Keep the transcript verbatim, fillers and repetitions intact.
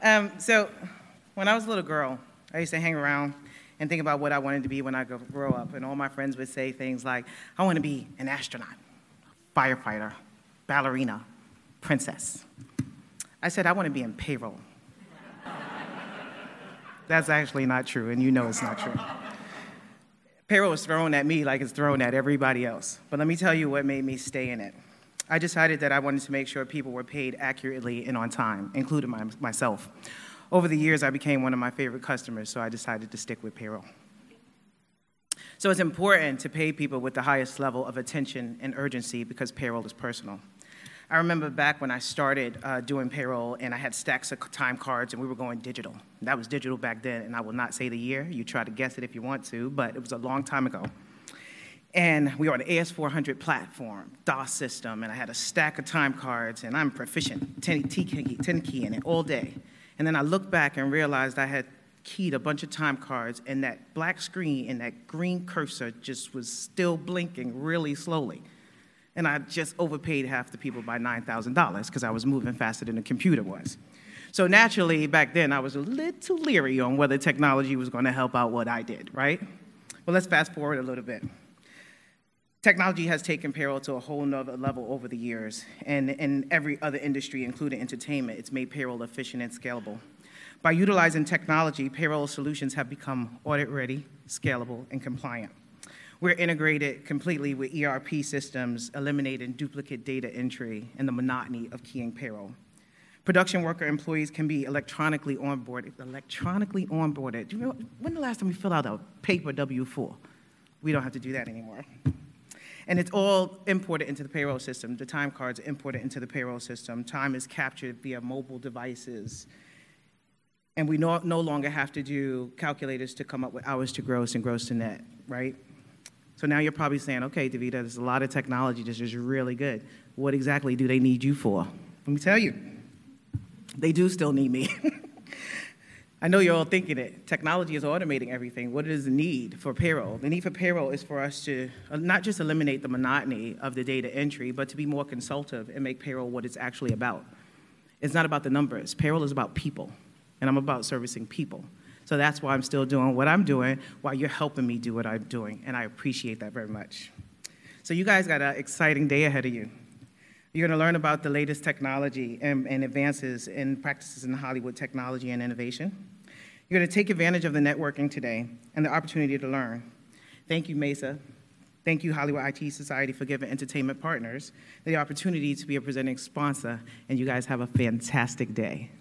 Um, so when I was a little girl, I used to hang around and think about what I wanted to be when I go- grow up. And all my friends would say things like, I want to be an astronaut, firefighter, ballerina, princess. I said, I want to be in payroll. That's actually not true, and you know it's not true. Payroll was thrown at me like it's thrown at everybody else. But let me tell you what made me stay in it. I decided that I wanted to make sure people were paid accurately and on time, including my, myself. Over the years, I became one of my favorite customers, so I decided to stick with payroll. So it's important to pay people with the highest level of attention and urgency because payroll is personal. I remember back when I started uh, doing payroll and I had stacks of time cards and we were going digital. That was digital back then, and I will not say the year. You try to guess it if you want to, but it was a long time ago. And we were on the A S four hundred platform, DOS system, and I had a stack of time cards, and I'm proficient, ten key, ten key in it all day. And then I looked back and realized I had keyed a bunch of time cards, and that black screen and that green cursor just was still blinking really slowly. And I just overpaid half the people by nine thousand dollars because I was moving faster than the computer was. So naturally, back then, I was a little leery on whether technology was going to help out what I did, right? Well, let's fast forward a little bit. Technology has taken payroll to a whole nother level over the years, and in every other industry, including entertainment, it's made payroll efficient and scalable. By utilizing technology, payroll solutions have become audit-ready, scalable, and compliant. We're integrated completely with E R P systems, eliminating duplicate data entry and the monotony of keying payroll. Production worker employees can be electronically onboarded. Electronically onboarded. Do you know, when the last time we filled out a paper W four? We don't have to do that anymore. And it's all imported into the payroll system. The time cards are imported into the payroll system. Time is captured via mobile devices. And we no, no longer have to do calculators to come up with hours to gross and gross to net, right? So now you're probably saying, okay, Davida, there's a lot of technology that's just really good. What exactly do they need you for? Let me tell you, they do still need me. I know you're all thinking it. Technology is automating everything. What is the need for payroll? The need for payroll is for us to not just eliminate the monotony of the data entry, but to be more consultative and make payroll what it's actually about. It's not about the numbers. Payroll is about people, and I'm about servicing people. So that's why I'm still doing what I'm doing while you're helping me do what I'm doing, and I appreciate that very much. So you guys got an exciting day ahead of you. You're going to learn about the latest technology and, and advances in practices in Hollywood technology and innovation. You're going to take advantage of the networking today and the opportunity to learn. Thank you, Mesa. Thank you, Hollywood I T Society, for giving entertainment partners the opportunity to be a presenting sponsor, and you guys have a fantastic day.